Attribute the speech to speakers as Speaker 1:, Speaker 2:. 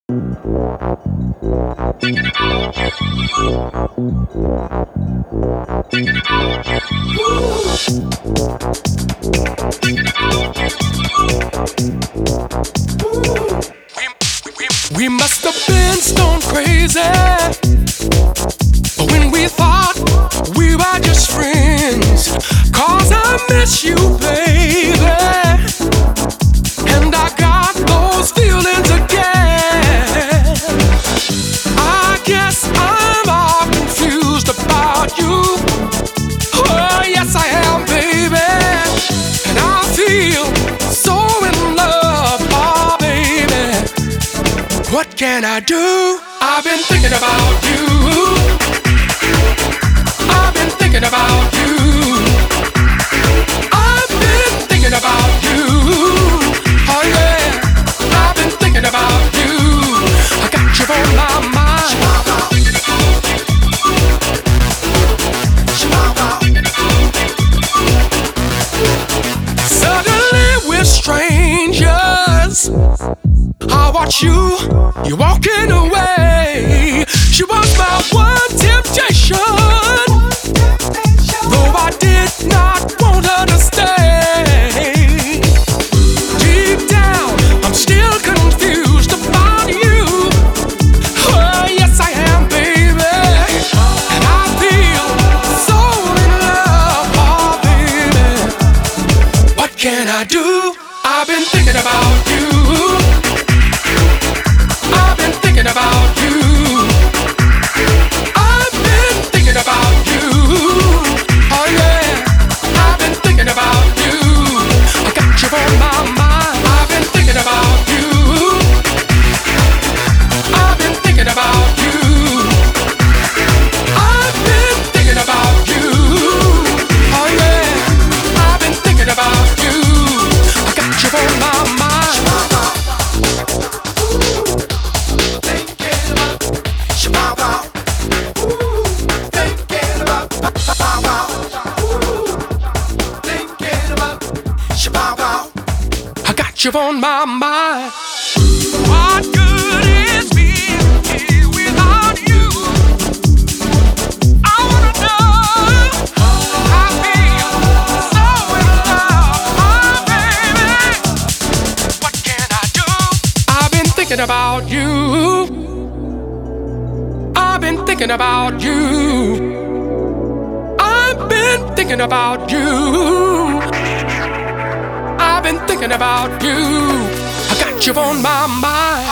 Speaker 1: We must have been stone crazy when we thought we were just friends. 'Cause I miss you, baby, and I got those feelings again. I guess I'm all confused about you. Oh, yes, I am, baby, and I feel so in love, oh, baby. What can I do? I've been thinking about you. I've been thinking about you. I've been thinking about you. Oh yeah, I've been thinking about you. I got you on my mind. Suddenly we're strangers. I watch you, you're walking away. She was my one temptation, though I did not want her to stay. Deep down, I'm still confused about you. Oh, yes, I am, baby, and I feel so in love, oh, baby. What can I do? I've been thinking about you. I've been thinking about you. I've been thinking about you. Oh yeah, I've been thinking about you. I got you on my mind. I've been thinking about you. I've been thinking about you. I've been thinking about you. Oh yeah, I've been thinking about you. I got you on my mind. I got you on my mind. What good is being here without you? I wanna know. I feel so in love, oh baby. What can I do? I've been thinking about you. I've been thinking about you. I've been thinking about you. I've been thinking about you. I got you on my mind.